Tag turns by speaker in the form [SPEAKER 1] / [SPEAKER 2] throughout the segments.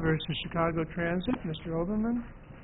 [SPEAKER 1] versus Chicago Transit. Mr. Oberman.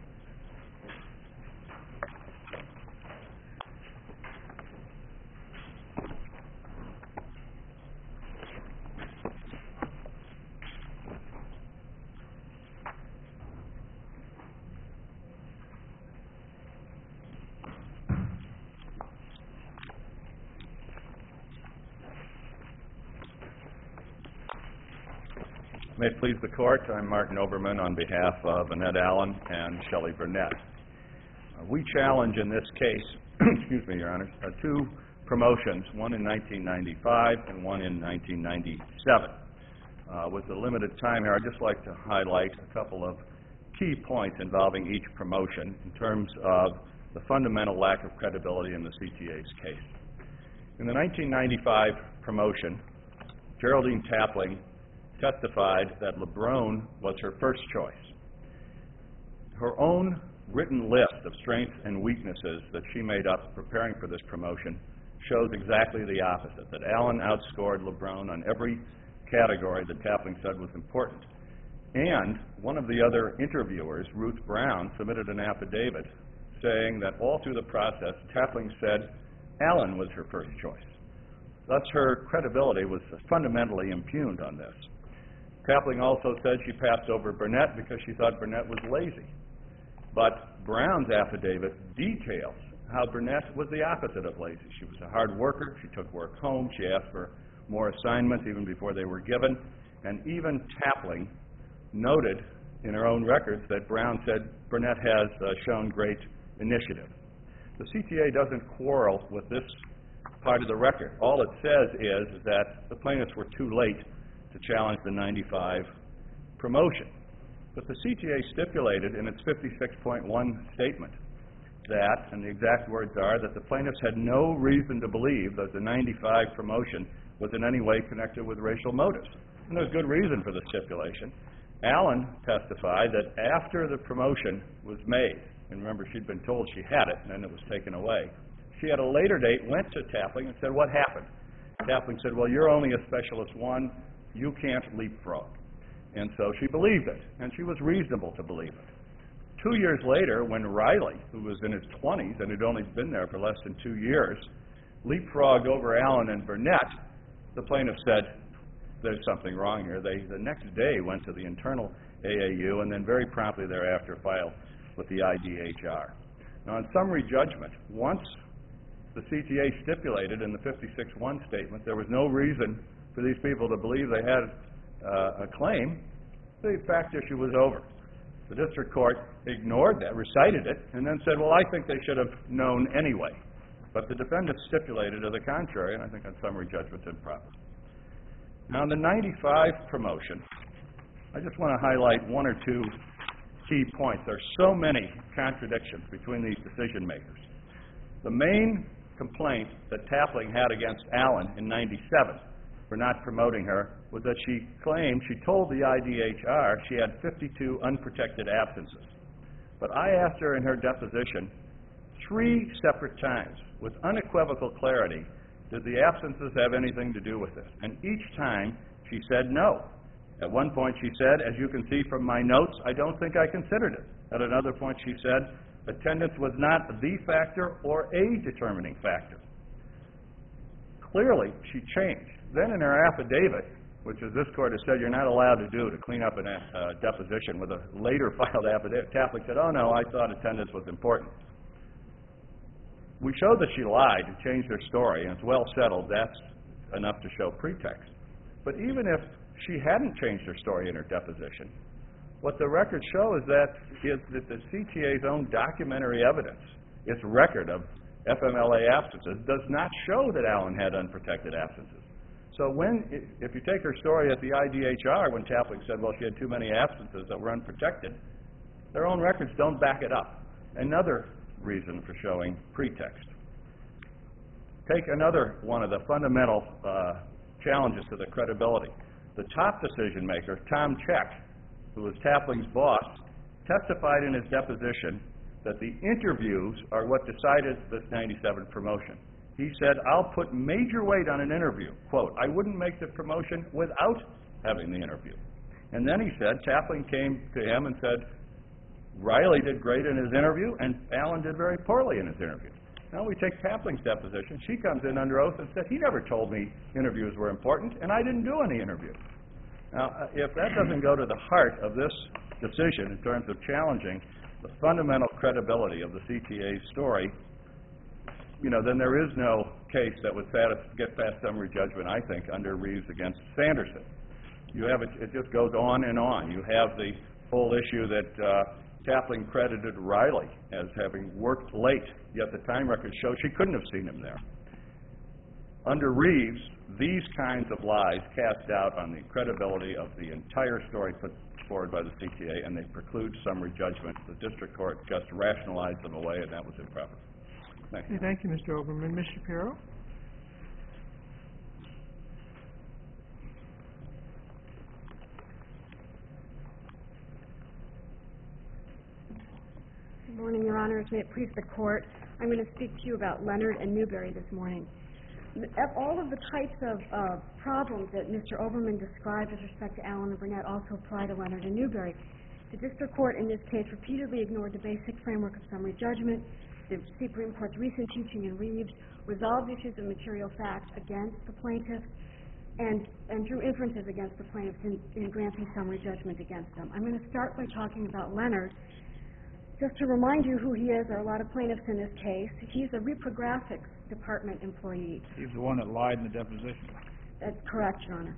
[SPEAKER 2] May it please the Court, I'm Martin Oberman on behalf of Annette Allen and Shelley Burnett. We challenge in this case, excuse me, Your Honor, two promotions, one in 1995 and one in 1997. With the limited time here, I'd just like to highlight a couple of key points involving each promotion in terms of the fundamental lack of credibility in the CTA's case. In the 1995 promotion, Geraldine Tapling testified that Lebrone was her first choice. Her own written list of strengths and weaknesses that she made up preparing for this promotion shows exactly the opposite, that Allen outscored Lebrone on every category that Tapling said was important. And one of the other interviewers, Ruth Brown, submitted an affidavit saying that all through the process, Tapling said Allen was her first choice. Thus, her credibility was fundamentally impugned on this. Tapling also said she passed over Burnett because she thought Burnett was lazy. But Brown's affidavit details how Burnett was the opposite of lazy. She was a hard worker. She took work home. She asked for more assignments even before they were given. And even Tapling noted in her own records that Brown said Burnett has shown great initiative. The CTA doesn't quarrel with this part of the record. All it says is that the plaintiffs were too late to challenge the 95 promotion. But the CTA stipulated in its 56.1 statement that, and the exact words are, that the plaintiffs had no reason to believe that the 95 promotion was in any way connected with racial motives. And there's good reason for the stipulation. Allen testified that after the promotion was made, and remember she'd been told she had it and then it was taken away, she at a later date went to Tapling and said, "What happened?" Tapling said, "Well, you're only a specialist one. You can't leapfrog." And so she believed it, and she was reasonable to believe it. 2 years later, when Riley, who was in his 20s and had only been there for less than 2 years, leapfrogged over Allen and Burnett, the plaintiff said, "There's something wrong here." They, the next day, went to the internal AAU and then very promptly thereafter filed with the IDHR. Now, in summary judgment, once the CTA stipulated in the 56.1 statement there was no reason for these people to believe they had a claim, the fact issue was over. The district court ignored that, recited it, and then said, "Well, I think they should have known anyway." But the defendants stipulated to the contrary, and I think on summary judgment's improper. Now, in the 95 promotion, I just want to highlight one or two key points. There are so many contradictions between these decision makers. The main complaint that Tapling had against Allen in 97 for not promoting her was that she claimed, she told the IDHR she had 52 unprotected absences. But I asked her in her deposition 3 separate times with unequivocal clarity, did the absences have anything to do with this? And each time she said no. At one point she said, "As you can see from my notes, I don't think I considered it." At another point she said, "Attendance was not the factor or a determining factor." Clearly, she changed. Then in her affidavit, which as this court has said you're not allowed to do to clean up a deposition with a later filed affidavit, Tapling said, "Oh no, I thought attendance was important." We showed that she lied and changed her story, and it's well settled that's enough to show pretext. But even if she hadn't changed her story in her deposition, what the records show is that the CTA's own documentary evidence, its record of FMLA absences, does not show that Allen had unprotected absences. So if you take her story at the IDHR when Tapling said, well, she had too many absences that were unprotected, their own records don't back it up. Another reason for showing pretext. Take another one of the fundamental challenges to the credibility. The top decision maker, Tom Check, who was Tapling's boss, testified in his deposition that the interviews are what decided this 97 promotion. He said, "I'll put major weight on an interview." Quote, "I wouldn't make the promotion without having the interview." And then he said, Taplin came to him and said, Riley did great in his interview, and Allen did very poorly in his interview. Now we take Taplin's deposition. She comes in under oath and said, he never told me interviews were important, and I didn't do any interviews. Now, if that doesn't go to the heart of this decision in terms of challenging the fundamental credibility of the CTA's story, then there is no case that would get past summary judgment, I think, under Reeves against Sanderson. You have it just goes on and on. You have the whole issue that Taplin credited Riley as having worked late, yet the time records show she couldn't have seen him there. Under Reeves, these kinds of lies cast doubt on the credibility of the entire story put forward by the CTA, and they preclude summary judgment. The district court just rationalized them away, and that was improper. Thank you.
[SPEAKER 1] Thank you, Mr. Oberman. Ms. Shapiro?
[SPEAKER 3] Good morning, Your Honors. May it please the Court. I'm going to speak to you about Leonard and Newberry this morning. All of the types of problems that Mr. Oberman described with respect to Allen and Burnett also apply to Leonard and Newberry. The district court in this case repeatedly ignored the basic framework of summary judgment. The Supreme Court's recent teaching in Reeves resolved issues of material fact against the plaintiffs and drew inferences against the plaintiffs in granting summary judgment against them. I'm going to start by talking about Leonard. Just to remind you who he is, there are a lot of plaintiffs in this case. He's a reprographics department employee.
[SPEAKER 4] He's the one that lied in the deposition.
[SPEAKER 3] That's correct, Your Honor.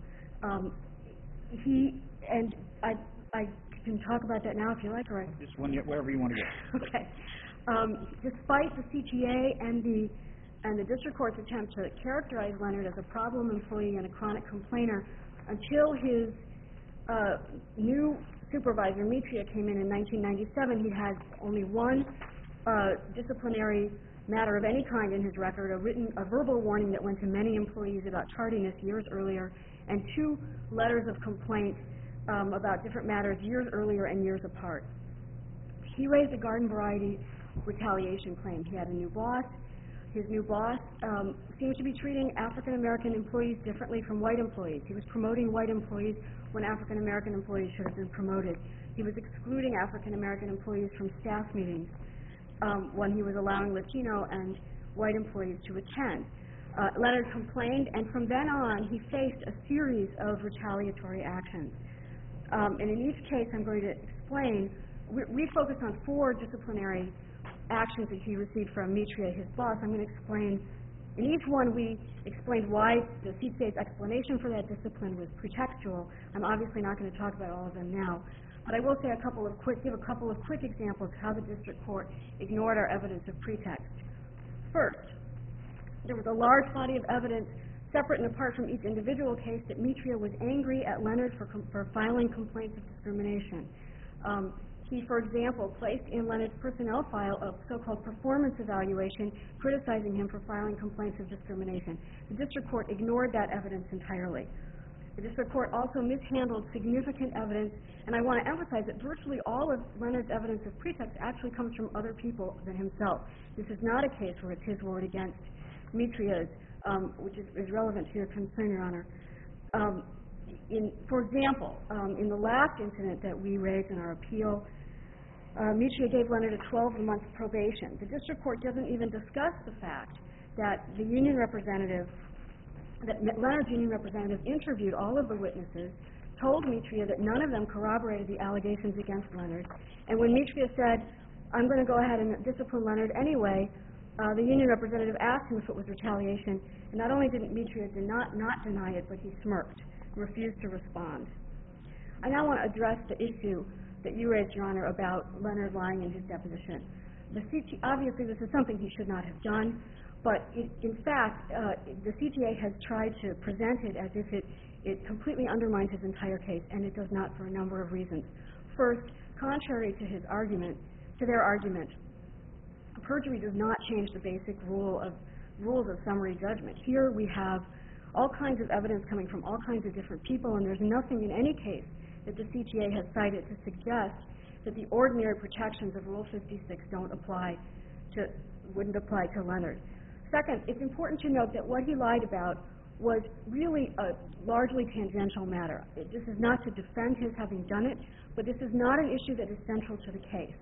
[SPEAKER 3] I can talk about that now if you like, or
[SPEAKER 4] Just wherever you want to go.
[SPEAKER 3] Okay. Despite the CTA and the district court's attempt to characterize Leonard as a problem employee and a chronic complainer, until his new supervisor, Mitria, came in 1997, he had only one disciplinary matter of any kind in his record, a verbal warning that went to many employees about tardiness years earlier, and 2 letters of complaint about different matters years earlier and years apart. He raised a garden variety retaliation claim. He had a new boss. His new boss seemed to be treating African-American employees differently from white employees. He was promoting white employees when African-American employees should have been promoted. He was excluding African-American employees from staff meetings when he was allowing Latino and white employees to attend. Leonard complained, and from then on, he faced a series of retaliatory actions. And in each case, I'm going to explain, we focus on 4 disciplinary actions that he received from Mitria, his boss. I'm going to explain, in each one we explained why the CTA's explanation for that discipline was pretextual. I'm obviously not going to talk about all of them now, but I will say give a couple of quick examples of how the district court ignored our evidence of pretext. First, there was a large body of evidence, separate and apart from each individual case, that Mitria was angry at Leonard for filing complaints of discrimination. He, for example, placed in Leonard's personnel file a so-called performance evaluation criticizing him for filing complaints of discrimination. The district court ignored that evidence entirely. The district court also mishandled significant evidence, and I want to emphasize that virtually all of Leonard's evidence of pretext actually comes from other people than himself. This is not a case where it's his word against Mitria's, which is relevant to your concern, Your Honor. For example, in the last incident that we raised in our appeal, Mitria gave Leonard a 12-month probation. The district court doesn't even discuss the fact that Leonard's union representative interviewed all of the witnesses, told Mitria that none of them corroborated the allegations against Leonard, and when Mitria said, I'm going to go ahead and discipline Leonard anyway, the union representative asked him if it was retaliation, and not only didn't Mitria not deny it, but he smirked, refused to respond. I now want to address the issue that you raised, Your Honor, about Leonard lying in his deposition. Obviously, this is something he should not have done, but in fact, the CTA has tried to present it as if it completely undermines his entire case, and it does not for a number of reasons. First, contrary to their argument, perjury does not change the basic rules of summary judgment. Here we have all kinds of evidence coming from all kinds of different people, and there's nothing in any case that the CTA has cited to suggest that the ordinary protections of Rule 56 wouldn't apply to Leonard. Second, it's important to note that what he lied about was really a largely tangential matter. This is not to defend his having done it, but this is not an issue that is central to the case.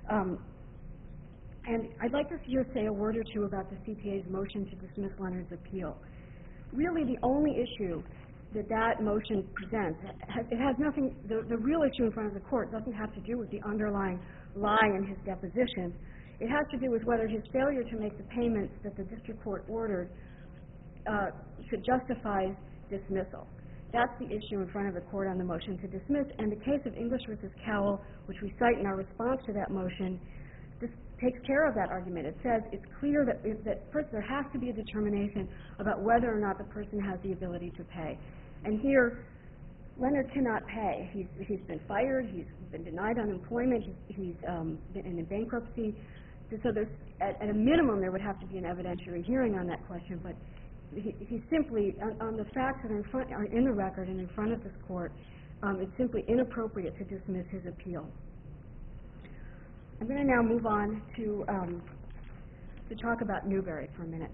[SPEAKER 3] And I'd like to just say a word or two about the CPA's motion to dismiss Leonard's appeal. Really, the only issue that motion presents, it has nothing, the real issue in front of the court doesn't have to do with the underlying lie in his deposition. It has to do with whether his failure to make the payments that the district court ordered should justify dismissal. That's the issue in front of the court on the motion to dismiss. And the case of English versus Cowell, which we cite in our response to that motion, this takes care of that argument. It says it's clear that first there has to be a determination about whether or not the person has the ability to pay. And here, Leonard cannot pay. He's been fired. He's been denied unemployment. He's been in bankruptcy. So there's, at a minimum, there would have to be an evidentiary hearing on that question. But he simply, on the facts that are in the record and in front of this court, it's simply inappropriate to dismiss his appeal. I'm going to now move on to talk about Newberry for a minute.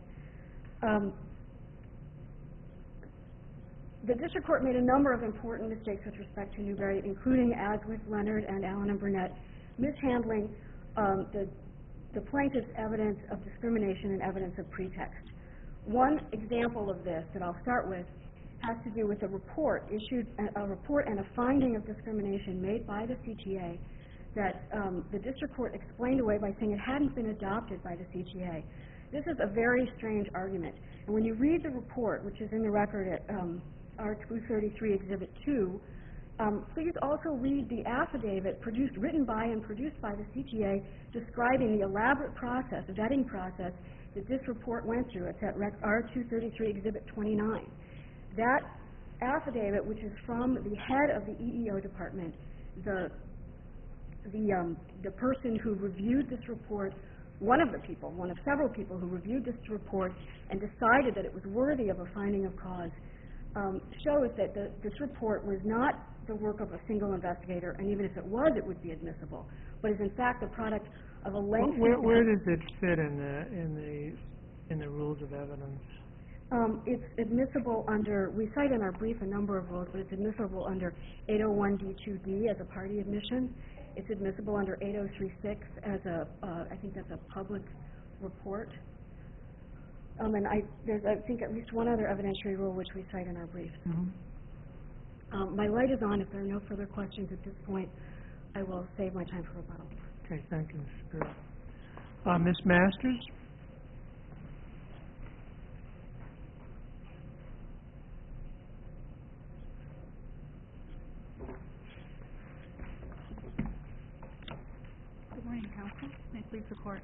[SPEAKER 3] The district court made a number of important mistakes with respect to Newberry, including, as with Leonard and Allen and Burnett, mishandling the plaintiff's evidence of discrimination and evidence of pretext. One example of this that I'll start with has to do with a report and a finding of discrimination made by the CTA that the district court explained away by saying it hadn't been adopted by the CTA. This is a very strange argument. And when you read the report, which is in the record at R233 Exhibit 2, please also read the affidavit written by and produced by the CTA describing the elaborate process, the vetting process, that this report went through. It's at R233 Exhibit 29. That affidavit, which is from the head of the EEO department, the person who reviewed this report, one of several people who reviewed this report and decided that it was worthy of a finding of cause, shows that this report was not the work of a single investigator, and even if it was, it would be admissible, but is in fact the product of a lengthy...
[SPEAKER 1] Where does it fit in the rules of evidence?
[SPEAKER 3] It's admissible under, we cite in our brief a number of rules, but it's admissible under 801D2D as a party admission. It's admissible under 8036 as I think that's a public report. And there's, I think, at least one other evidentiary rule which we cite in our brief.
[SPEAKER 1] Mm-hmm.
[SPEAKER 3] My light is on. If there are no further questions at this point, I will save my time for rebuttal.
[SPEAKER 1] Okay, thank you, Ms. Spiro. Ms. Masters?
[SPEAKER 5] Good morning, Counsel. May it please the Court.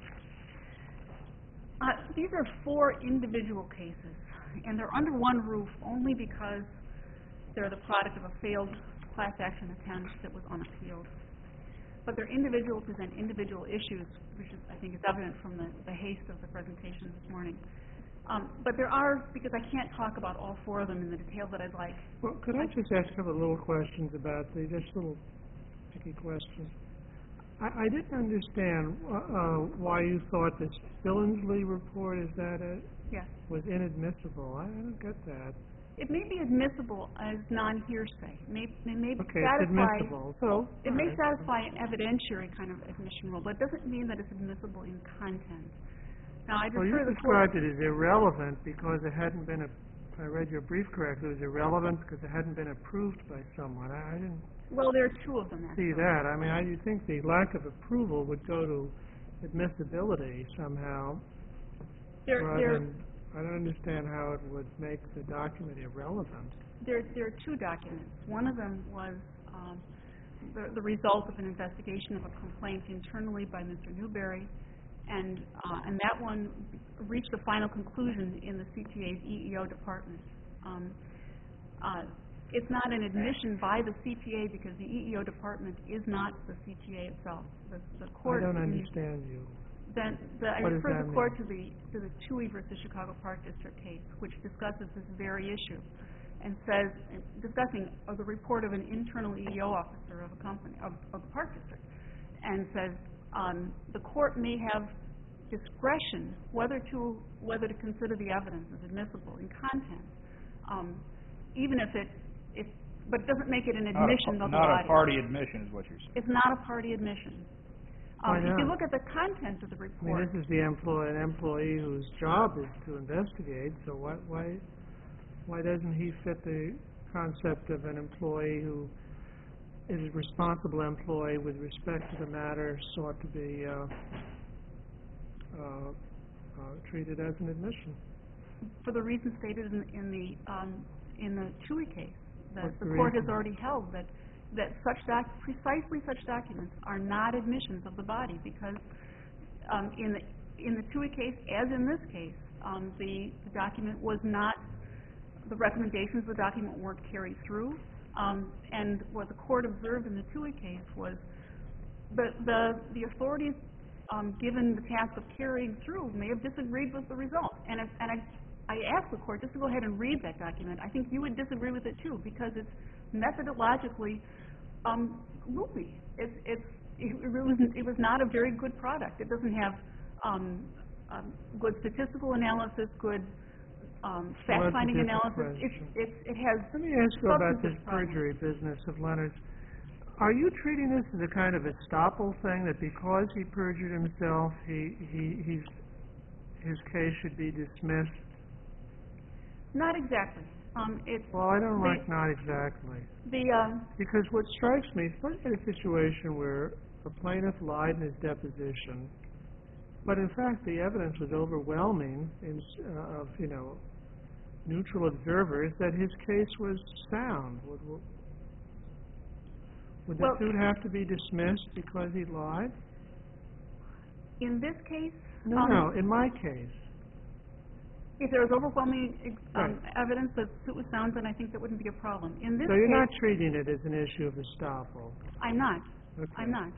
[SPEAKER 5] These are 4 individual cases, and they're under one roof only because they're the product of a failed class action attempt that was unappealed. But they're individual, present individual issues, which is, I think, is evident from the haste of the presentation this morning. But there are, because I can't talk about all 4 of them in the detail that I'd like.
[SPEAKER 1] Well, could I just ask a couple of little questions about just little picky questions? I didn't understand why you thought this Billingsley report, is that it?
[SPEAKER 5] Yes.
[SPEAKER 1] Was inadmissible. I don't get that.
[SPEAKER 5] It may be admissible as non-hearsay. It may
[SPEAKER 1] Okay,
[SPEAKER 5] satisfy,
[SPEAKER 1] it's admissible. So,
[SPEAKER 5] it may satisfy an evidentiary kind of admission rule, but it doesn't mean that it's admissible in content. Now, I just
[SPEAKER 1] well, you
[SPEAKER 5] the
[SPEAKER 1] described it as irrelevant because it hadn't been, if I read your brief correctly, it was irrelevant because it hadn't been approved by someone. I didn't
[SPEAKER 5] Well, there are 2 of them, actually.
[SPEAKER 1] see that. I mean, you think the lack of approval would go to admissibility somehow. I don't understand how it would make the document irrelevant.
[SPEAKER 5] There are 2 documents. One of them was the result of an investigation of a complaint internally by Mr. Newberry, and that one reached the final conclusion in the CTA's EEO department. It's not an admission by the CTA because the EEO department is not the CTA itself. The court.
[SPEAKER 1] I don't understand you.
[SPEAKER 5] Then I refer the court to the Chewy versus Chicago Park District case, which discusses this very issue, and says, discussing the report of an internal EEO officer of a company of the Park District, and says the court may have discretion whether to consider the evidence as admissible in content, even if but it doesn't make it an admission of the
[SPEAKER 4] Not
[SPEAKER 5] body.
[SPEAKER 4] a party admission is what you're saying.
[SPEAKER 5] It's not a party admission.
[SPEAKER 1] Why
[SPEAKER 5] If you
[SPEAKER 1] not?
[SPEAKER 5] look at the content of the
[SPEAKER 1] I mean,
[SPEAKER 5] report,
[SPEAKER 1] this is an employee whose job is to investigate, so why doesn't he fit the concept of an employee who is a responsible employee with respect to the matter sought to be treated as an admission?
[SPEAKER 5] for the reasons stated in the Chewy case, that
[SPEAKER 1] What's
[SPEAKER 5] the
[SPEAKER 1] the
[SPEAKER 5] court has
[SPEAKER 1] reason?
[SPEAKER 5] already held that precisely such documents are not admissions of the body, because in the Chewy case, as in this case, the document was not, the recommendations of the document weren't carried through, and what the court observed in the Chewy case was the authorities given the task of carrying through may have disagreed with the result, and I asked the court just to go ahead and read that document. I think you would disagree with it too, because it's methodologically loopy. It was not a very good product. It doesn't have good statistical analysis, good fact-finding
[SPEAKER 1] different
[SPEAKER 5] analysis.
[SPEAKER 1] question.
[SPEAKER 5] It has
[SPEAKER 1] Let me ask you about this
[SPEAKER 5] substantive problems.
[SPEAKER 1] perjury business of Leonard's. Are you treating this as a kind of estoppel thing, that because he perjured himself, his case should be dismissed?
[SPEAKER 5] Not exactly.
[SPEAKER 1] Well, I don't like not exactly. Because what strikes me, let's get a situation where the plaintiff lied in his deposition, but in fact the evidence was overwhelming of neutral observers that his case was sound. Would the suit have to be dismissed because he lied?
[SPEAKER 5] In this case,
[SPEAKER 1] No, in my case.
[SPEAKER 5] if there was overwhelming
[SPEAKER 1] Right.
[SPEAKER 5] evidence that the suit was sound, then I think that wouldn't be a problem. In this
[SPEAKER 1] So you're
[SPEAKER 5] case,
[SPEAKER 1] not treating it as an issue of estoppel?
[SPEAKER 5] I'm not.
[SPEAKER 1] Okay.
[SPEAKER 5] I'm not.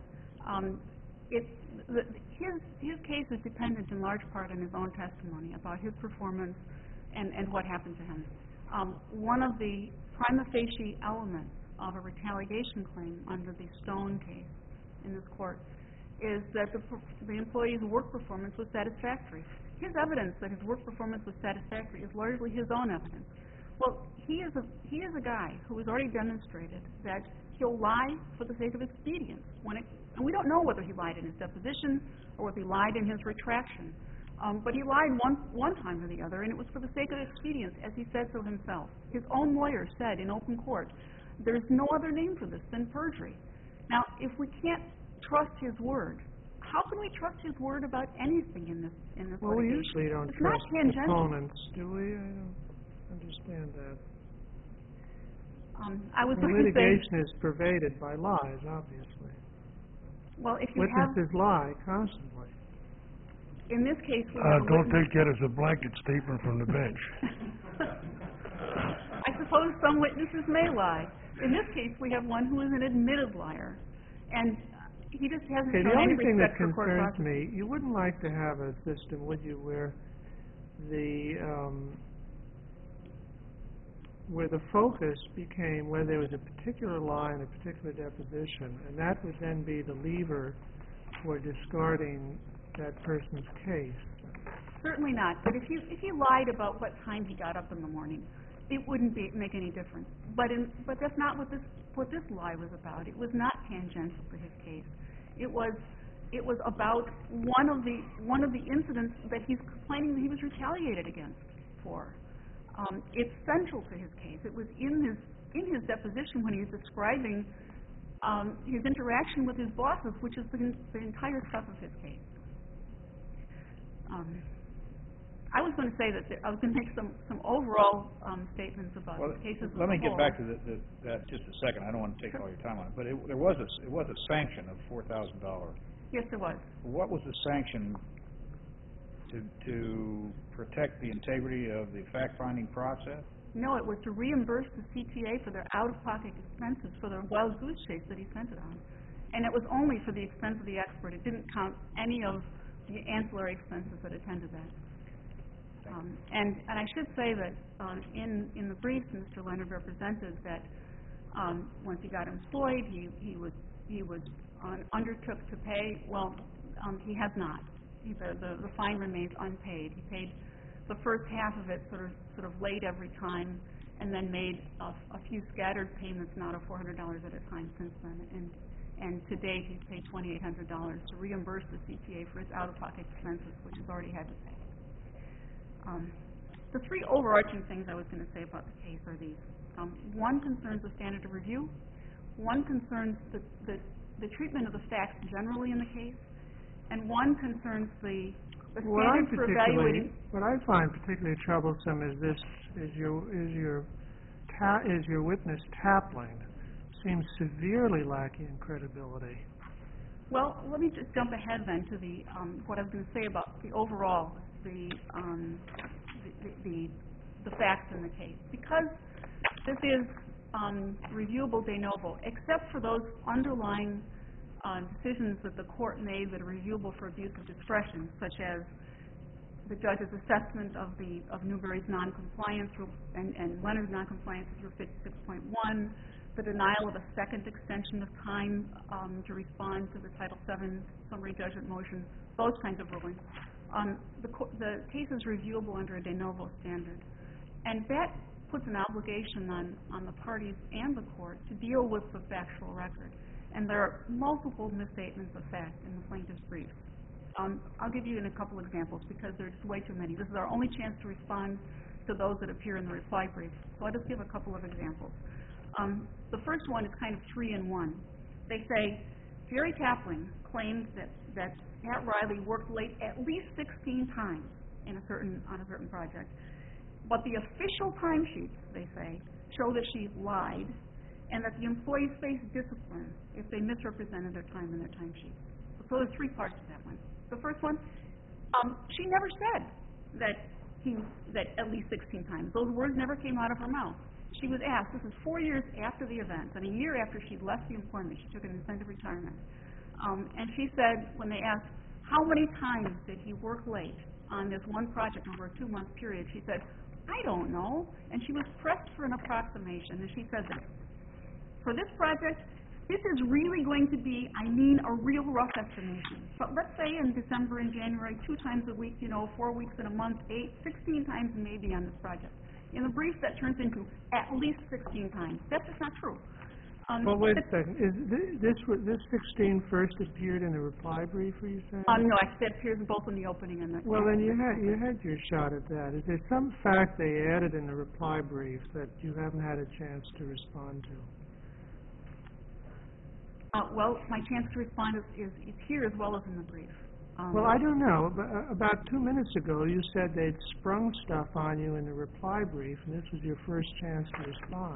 [SPEAKER 5] His case is dependent in large part on his own testimony about his performance and what happened to him. One of the prima facie elements of a retaliation claim under the Stone case in this court is that the employee's work performance was satisfactory. His evidence that his work performance was satisfactory is largely his own evidence. Well, he is a guy who has already demonstrated that he'll lie for the sake of expedience. And we don't know whether he lied in his deposition or whether he lied in his retraction. But he lied one time or the other, and it was for the sake of expedience, as he said so himself. His own lawyer said in open court, there's no other name for this than perjury. Now, if we can't trust his word, how can we trust his word about anything in this
[SPEAKER 1] Well, we
[SPEAKER 5] litigation?
[SPEAKER 1] usually don't
[SPEAKER 5] It's not
[SPEAKER 1] trust
[SPEAKER 5] tangential.
[SPEAKER 1] opponents, do we? I don't understand that.
[SPEAKER 5] I was
[SPEAKER 1] The
[SPEAKER 5] going to say,
[SPEAKER 1] litigation is pervaded by lies, obviously.
[SPEAKER 5] well, if you have,
[SPEAKER 1] Witnesses lie constantly.
[SPEAKER 5] in this case, we have a
[SPEAKER 6] Don't
[SPEAKER 5] witness-
[SPEAKER 6] take that as a blanket statement from the bench.
[SPEAKER 5] I suppose some witnesses may lie. In this case, we have one who is an admitted liar, and he just hasn't
[SPEAKER 1] Okay, the
[SPEAKER 5] shown any
[SPEAKER 1] only thing that
[SPEAKER 5] respect for court
[SPEAKER 1] concerns
[SPEAKER 5] process.
[SPEAKER 1] me, you wouldn't like to have a system, would you, where the focus became where there was a particular lie in a particular deposition, and that would then be the lever for discarding that person's case.
[SPEAKER 5] Certainly not. But if he lied about what time he got up in the morning, it wouldn't make any difference. But that's not what this lie was about. It was not tangential to his case. It was about one of the incidents that he's complaining that he was retaliated against for. It's central to his case. It was in his deposition when he's describing his interaction with his bosses, which is the entire stuff of his case. I was going to say that I was going to make some overall statements about
[SPEAKER 4] Well,
[SPEAKER 5] the cases.
[SPEAKER 4] let me
[SPEAKER 5] as a
[SPEAKER 4] get
[SPEAKER 5] whole.
[SPEAKER 4] that just a second. I don't want to take all your time on it, but it was a sanction of $4,000.
[SPEAKER 5] Yes, there was.
[SPEAKER 4] What was the sanction to protect the integrity of the fact-finding process?
[SPEAKER 5] No, it was to reimburse the CTA for their out-of-pocket expenses for the wild goose chase that he sent it on. And it was only for the expense of the expert. It didn't count any of the ancillary expenses that attended that. And I should say that in the briefs, Mr. Leonard represented that once he got employed, he undertook to pay. Well, he has not. The fine remains unpaid. He paid the first half of it sort of late every time, and then made a few scattered payments, not of $400 at a time since then. And to date, he's paid $2,800 to reimburse the CTA for its out-of-pocket expenses, which he's already had to pay. The three overarching things I was going to say about the case are these. One concerns the standard of review. One concerns the treatment of the facts generally in the case. And one concerns the standard for evaluating.
[SPEAKER 1] What I find particularly troublesome is your witness Tapling seems severely lacking in credibility.
[SPEAKER 5] Well, let me just jump ahead then to the what I was going to say about the overall the facts in the case, because this is reviewable de novo, except for those underlying decisions that the court made that are reviewable for abuse of discretion, such as the judge's assessment of Newberry's noncompliance and Leonard's noncompliance with 6.1, the denial of a second extension of time to respond to the Title VII summary judgment motion, those kinds of rulings. The case is reviewable under a de novo standard, and that puts an obligation on the parties and the court to deal with the factual record. And there are multiple misstatements of fact in the plaintiff's brief. I'll give you a couple examples because there's way too many. This is our only chance to respond to those that appear in the reply brief. So I'll just give a couple of examples. The first one is kind of 3-in-1. They say Jerry Tapling claims that Pat Riley worked late at least 16 times on a certain project, but the official timesheets, they say, show that she lied and that the employees face discipline if they misrepresented their time in their timesheet. So there's three parts to that one. The first one, she never said that at least 16 times. Those words never came out of her mouth. She was asked, this is 4 years after the event, and a year after she'd left the employment, she took an incentive retirement. And she said, when they asked, how many times did he work late on this one project over a 2-month period, she said, I don't know. And she was pressed for an approximation, and she said this. For this project, this is really going to be, a real rough estimation. But let's say in December and January, 2 times a week, 4 weeks in a month, 16 times maybe on this project. In the brief, that turns into at least 16 times. That's just not true.
[SPEAKER 1] Well, wait a second. Is this 16 first appeared in the reply brief, were you saying?
[SPEAKER 5] No, it appears both in the opening and the...
[SPEAKER 1] Well, then you had your shot at that. Is there some fact they added in the reply brief that you haven't had a chance to respond to?
[SPEAKER 5] Well, my chance to respond is here as well as in the brief.
[SPEAKER 1] Well, I don't know. About 2 minutes ago, you said they'd sprung stuff on you in the reply brief, and this was your first chance to respond.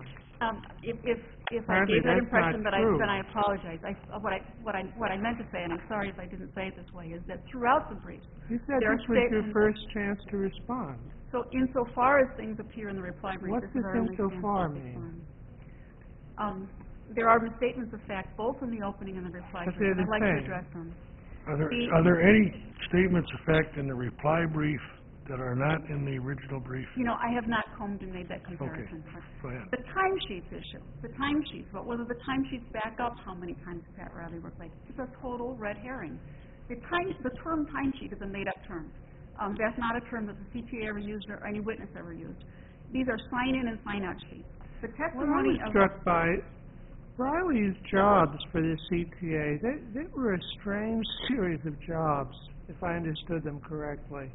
[SPEAKER 1] If I gave that impression, then I apologize. What I meant to say, and I'm sorry if I didn't say it this way, is that throughout the brief, you said this was your first chance to respond.
[SPEAKER 5] So insofar as things appear in the reply brief,
[SPEAKER 1] what's this insofar mean?
[SPEAKER 5] There are statements of fact both in the opening and the reply brief. I'd like to address them.
[SPEAKER 6] Are there any statements of fact in the reply brief that are not in the original brief?
[SPEAKER 5] I have not combed and made that comparison.
[SPEAKER 6] Okay. Go ahead.
[SPEAKER 5] The timesheets issue. The timesheets. But whether the timesheets back up how many times Pat Riley worked late, it's a total red herring. The term timesheet is a made-up term. That's not a term that the CTA ever used or any witness ever used. These are sign-in and sign-out sheets. The testimony
[SPEAKER 1] of... struck by Riley's jobs for the CTA, they were a strange series of jobs, if I understood them correctly.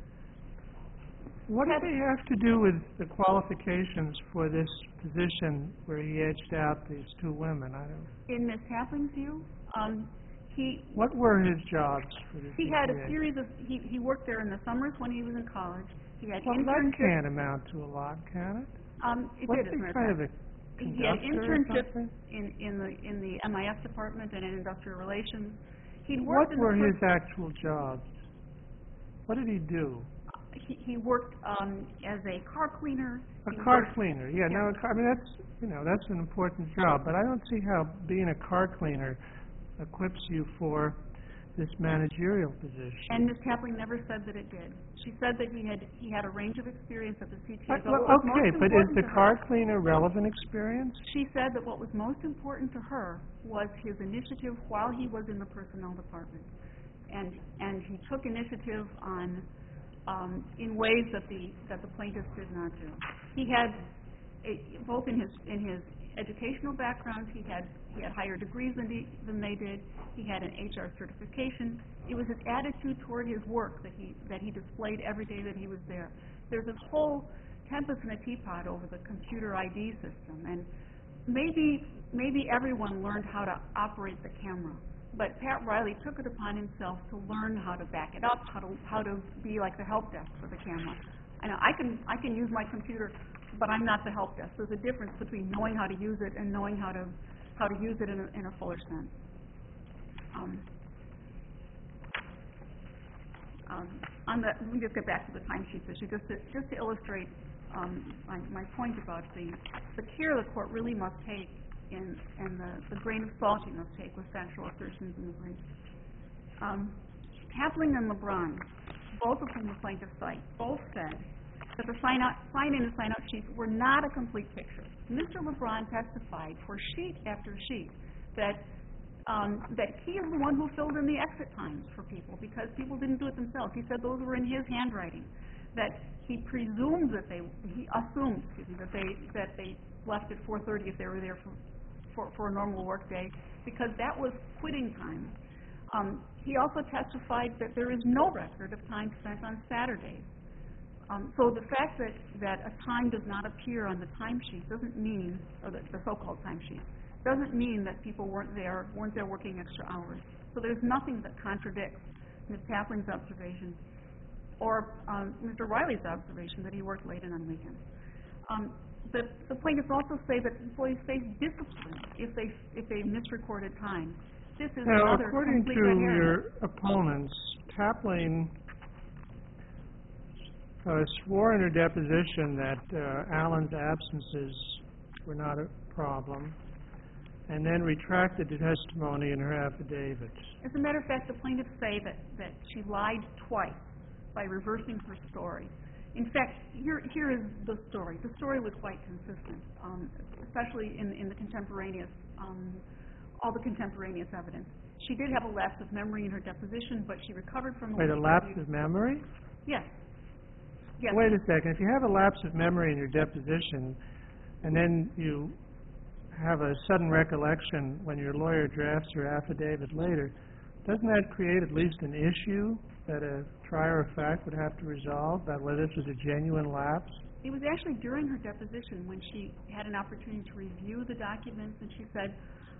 [SPEAKER 1] What did they have to do with the qualifications for this position where he edged out these 2 women?
[SPEAKER 5] In Ms. Tapling's view,
[SPEAKER 1] what were his jobs for the CTA?
[SPEAKER 5] He had a series of... He worked there in the summers when he was in college. He had
[SPEAKER 1] that can't amount to a lot, can it?
[SPEAKER 5] It
[SPEAKER 1] What's
[SPEAKER 5] did, as a matter of fact. He had internships in the MIS department and in industrial relations.
[SPEAKER 1] What were his actual jobs? What did he do?
[SPEAKER 5] He worked as a car cleaner.
[SPEAKER 1] Car cleaner, yeah. Now, that's an important job, but I don't see how being a car cleaner equips you for this managerial position.
[SPEAKER 5] And Ms. Tapling never said that it did. She said that he had a range of experience at the CTA.
[SPEAKER 1] Okay, but is the car cleaner relevant experience?
[SPEAKER 5] She said that what was most important to her was his initiative while he was in the personnel department, and he took initiative in ways that the plaintiff did not do. both in his educational background, he had higher degrees than they did. He had an HR certification. It was his attitude toward his work that he displayed every day that he was there. There's this whole tempest in a teapot over the computer ID system, and maybe everyone learned how to operate the camera, but Pat Riley took it upon himself to learn how to back it up, how to be like the help desk for the camera. I know I can use my computer, but I'm not the help desk. There's a difference between knowing how to use it and knowing how to use it in a fuller sense. Let me just get back to the timesheets issue, just to illustrate my point about the care the court really must take and the grain of salt you must take with factual assertions in the brief. Kaplan and LeBron, both of whom the plaintiff cite, both said that the sign-in and sign-out sheets were not a complete picture. Mr. LeBron testified for sheet after sheet that he is the one who filled in the exit times for people because people didn't do it themselves. He said those were in his handwriting. That he assumed that they left at 4:30 if they were there for a normal work day, because that was quitting time. He also testified that there is no record of time spent on Saturdays. So the fact that a time does not appear on the timesheet doesn't mean, or the so-called timesheet, doesn't mean that people weren't there working extra hours. So there's nothing that contradicts Ms. Kaplan's observation or Mr. Riley's observation that he worked late and on weekends. The plaintiffs also say that employees face discipline if they misrecorded time. This is another
[SPEAKER 1] according
[SPEAKER 5] complete
[SPEAKER 1] to
[SPEAKER 5] red herring.
[SPEAKER 1] your opponents, Kaplan swore in her deposition that Allen's absences were not a problem, and then retracted the testimony in her affidavit.
[SPEAKER 5] As a matter of fact, the plaintiffs say that she lied twice by reversing her story. In fact, here is the story. The story was quite consistent, especially in the contemporaneous, all the contemporaneous evidence. She did have a lapse of memory in her deposition, but she recovered from the...
[SPEAKER 1] Wait, a lapse of memory?
[SPEAKER 5] Yes. Yes.
[SPEAKER 1] Wait a second. If you have a lapse of memory in your deposition, and then you have a sudden recollection when your lawyer drafts your affidavit later, doesn't that create at least an issue that a trier of fact would have to resolve about whether this was a genuine lapse?
[SPEAKER 5] It was actually during her deposition when she had an opportunity to review the documents, and she said,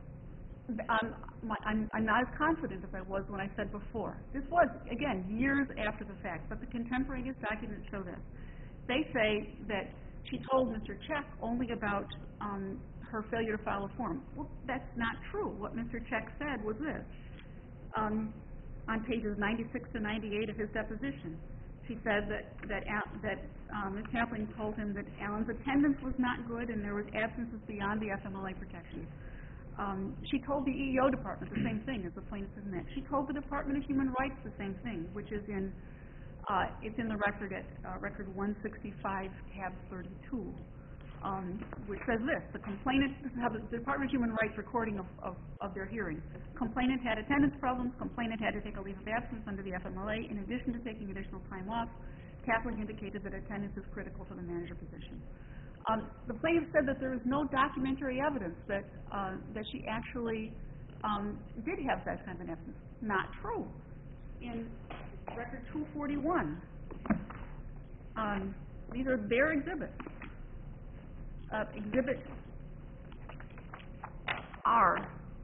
[SPEAKER 5] I'm not as confident as I was when I said before. This was, again, years after the fact, but the contemporaneous documents show this. They say that she told Mr. Check only about her failure to file a form. Well, that's not true. What Mr. Check said was this. On pages 96 to 98 of his deposition, she said that Ms. Kaplan told him that Allen's attendance was not good and there was absences beyond the FMLA protections. She told the EEO department the same thing as the plaintiffs admit. She told the Department of Human Rights the same thing, which is it's in the record at record 165 tab 32, which says this: the complainant, this is how the Department of Human Rights recording of their hearing. Complainant had attendance problems. Complainant had to take a leave of absence under the FMLA. In addition to taking additional time off, Kaplan indicated that attendance is critical for the manager position. The plaintiff said that there is no documentary evidence that she actually did have that kind of an absence. Not true. In record 241, these are their exhibits. Exhibit R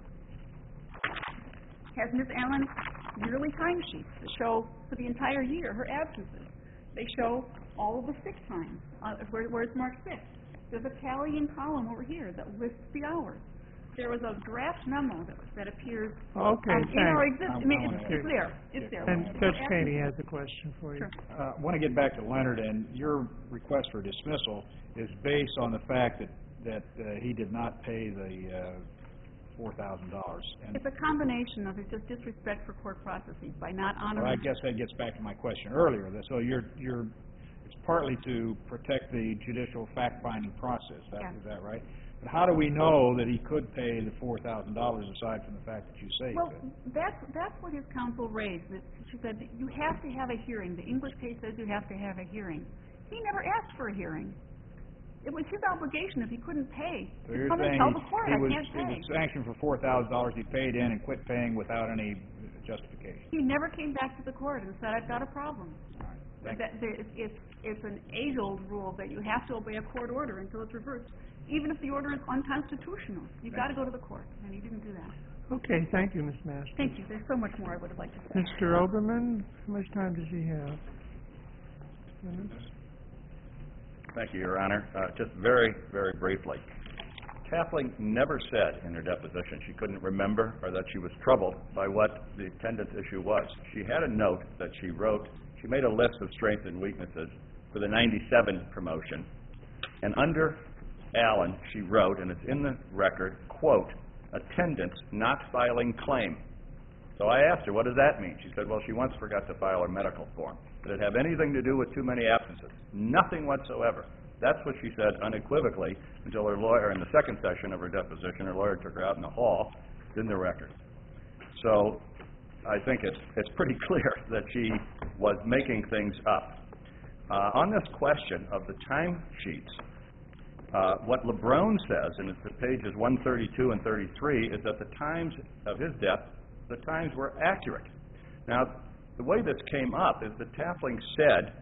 [SPEAKER 5] has Ms. Allen's yearly timesheets that show for the entire year her absences. They show all of the sick time, where it's marked sick. There's a tallying column over here that lists the hours. There was a draft memo that appears in our exhibit. I mean, it's there. It's there.
[SPEAKER 1] And Judge Caney has a question for you.
[SPEAKER 5] Sure.
[SPEAKER 4] I want to get back to Leonard, and your request for dismissal is based on the fact that he did not pay the $4,000.
[SPEAKER 5] It's a combination of just disrespect for court processes by not honoring...
[SPEAKER 4] Well, I guess that gets back to my question earlier. So it's partly to protect the judicial fact-finding process. Is that right? But how do we know that he could pay the $4,000 aside from the fact that you say he could?
[SPEAKER 5] That's what his counsel raised. She said that you have to have a hearing. The English case says you have to have a hearing. He never asked for a hearing. It was his obligation if he couldn't pay
[SPEAKER 4] So
[SPEAKER 5] to
[SPEAKER 4] you're
[SPEAKER 5] come and
[SPEAKER 4] saying
[SPEAKER 5] tell the court, I
[SPEAKER 4] he
[SPEAKER 5] can't pay.
[SPEAKER 4] was sanctioned for $4,000, he paid in and quit paying without any justification.
[SPEAKER 5] He never came back to the court and said, I've got a problem.
[SPEAKER 4] All right. Thank you.
[SPEAKER 5] It's an age-old rule that you have to obey a court order until it's reversed, even if the order is unconstitutional. You've got to go to the court, and he didn't do that.
[SPEAKER 1] Okay, thank you, Ms. Masters.
[SPEAKER 5] Thank you. There's so much more I would have liked to say.
[SPEAKER 1] Mr. Oberman, how much time does he have? Minutes?
[SPEAKER 2] Thank you, Your Honor. Just very, very briefly. Taffling never said in her deposition she couldn't remember or that she was troubled by what the attendance issue was. She had a note that she wrote. She made a list of strengths and weaknesses for the 97 promotion. And under Allen, she wrote, and it's in the record, quote, attendance not filing claim. So I asked her, what does that mean? She said, well, she once forgot to file her medical form. Did it have anything to do with too many absences? Nothing whatsoever. That's what she said unequivocally until her lawyer, in the second session of her deposition, her lawyer took her out in the hall. It's in the record. So I think it's pretty clear that she was making things up. On this question of the time sheets, what LeBron says, and it's at pages 132 and 33, is that the times of his death, the times were accurate. Now, the way this came up is that Taffling said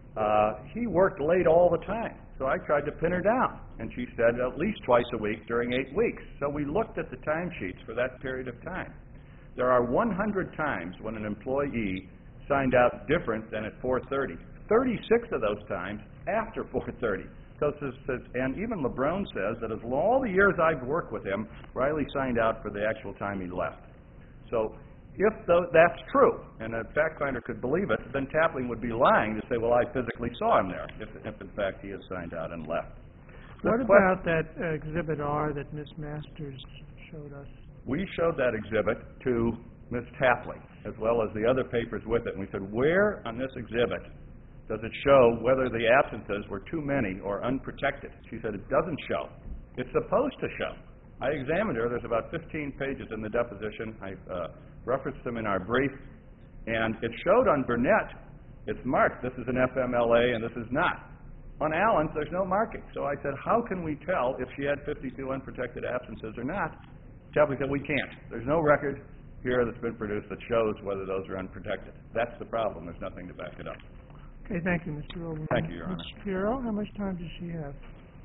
[SPEAKER 2] he worked late all the time. So I tried to pin her down, and she said at least twice a week during 8 weeks. So we looked at the timesheets for that period of time. There are 100 times when an employee signed out different than at 4:30. 36 of those times after 4:30. So, and even LeBron says that all the years I've worked with him, Riley signed out for the actual time he left. So if that's true, and a fact finder could believe it, then Taffling would be lying to say, well, I physically saw him there, if in fact he has signed out and left.
[SPEAKER 1] What about that Exhibit R that Ms. Masters showed us?
[SPEAKER 2] We showed that exhibit to Ms. Taffling, as well as the other papers with it, and we said, where on this exhibit does it show whether the absences were too many or unprotected? She said it doesn't show. It's supposed to show. I examined her. There's about 15 pages in the deposition. I referenced them in our brief, and it showed on Burnett, it's marked, this is an FMLA and this is not. On Allen's, there's no marking. So I said, how can we tell if she had 52 unprotected absences or not? Taffling said, we can't. There's no record here that's been produced that shows whether those are unprotected. That's the problem. There's nothing to back it up.
[SPEAKER 1] Okay, thank you, Mr. Oberman.
[SPEAKER 2] Thank you, Your Honor.
[SPEAKER 1] Ms. Shapiro, how much time does she have?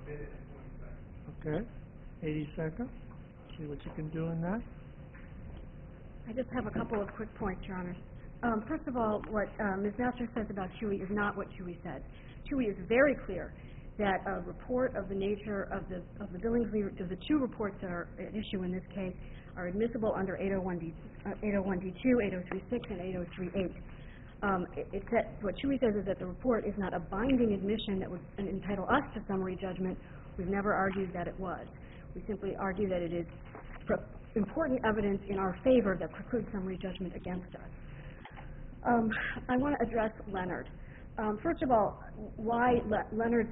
[SPEAKER 1] Okay, 80 seconds. See what you can do in that.
[SPEAKER 3] I just have a couple of quick points, Your Honor. First of all, what Ms. Masters says about Chewy is not what Chewy said. Chewy is very clear that a report of the nature of the Billingsley, of the two reports that are at issue in this case, are admissible under 801D2, 8036, and 8038. What Chewy says is that the report is not a binding admission that would entitle us to summary judgment. We've never argued that it was. We simply argue that it is important evidence in our favor that precludes summary judgment against us. I want to address Leonard. First of all, why Leonard's,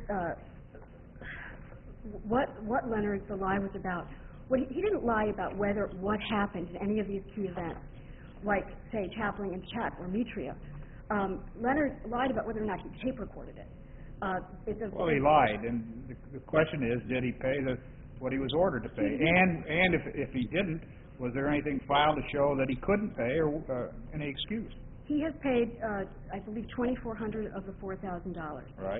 [SPEAKER 3] what Leonard's the lie was about. Well, he didn't lie about what happened in any of these key events, like, say, Taffling and Chet or Mitria. Leonard lied about whether or not he tape recorded it.
[SPEAKER 4] Well, he lied, and the question is, did he pay what he was ordered to pay? And if he didn't, was there anything filed to show that he couldn't pay or any excuse?
[SPEAKER 3] He has paid, I believe, $2,400 of the $4,000.
[SPEAKER 4] Right.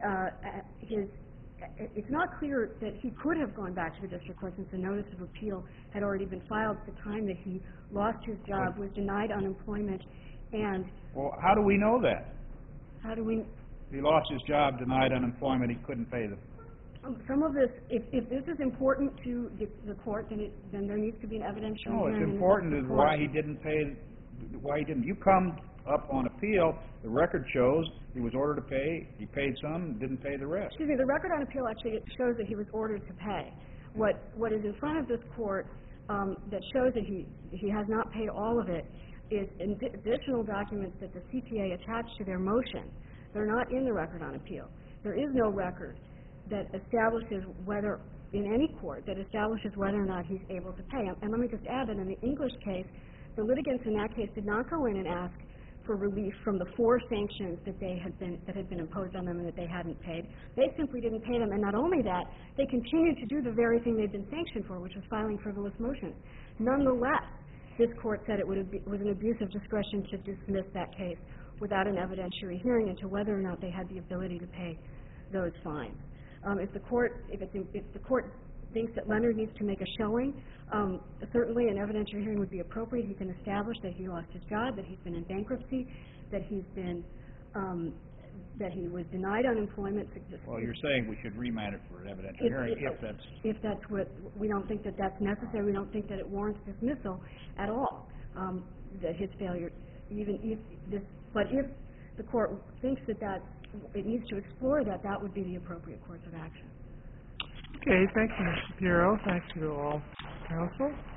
[SPEAKER 3] It's not clear that he could have gone back to the district court since the notice of appeal had already been filed at the time that he lost his job, was denied unemployment, and... Well,
[SPEAKER 4] how do we know that?
[SPEAKER 3] How do we...
[SPEAKER 4] He lost his job, denied unemployment, he couldn't pay them.
[SPEAKER 3] Some of this, if this is important to the court, then there needs to be an evidentiary hearing.
[SPEAKER 4] No, it's important is why he didn't pay, why he didn't. You come up on appeal, the record shows he was ordered to pay, he paid some, didn't pay the rest.
[SPEAKER 3] Excuse me, the record on appeal actually shows that he was ordered to pay. What is in front of this court that shows that he has not paid all of it is additional documents that the CPA attached to their motion. They're not in the record on appeal. There is no record that establishes whether, in any court, that establishes whether or not he's able to pay. And let me just add that in the English case, the litigants in that case did not go in and ask for relief from the 4 sanctions that had been imposed on them and that they hadn't paid. They simply didn't pay them, and not only that, they continued to do the very thing they'd been sanctioned for, which was filing frivolous motions. Nonetheless, this court said it was an abuse of discretion to dismiss that case without an evidentiary hearing into whether or not they had the ability to pay those fines. If the court thinks that Leonard needs to make a showing, certainly an evidentiary hearing would be appropriate. He can establish that he lost his job, that he's been in bankruptcy, that he was denied unemployment.
[SPEAKER 4] Well, you're saying we should remand it for an evidentiary hearing
[SPEAKER 3] if that's what, we don't think that that's necessary. We don't think that it warrants dismissal at all, that his failure, but if the court thinks that it needs to explore that would be the appropriate course of action.
[SPEAKER 1] Okay, thank you, Ms. Shapiro. Thank you to all counsel.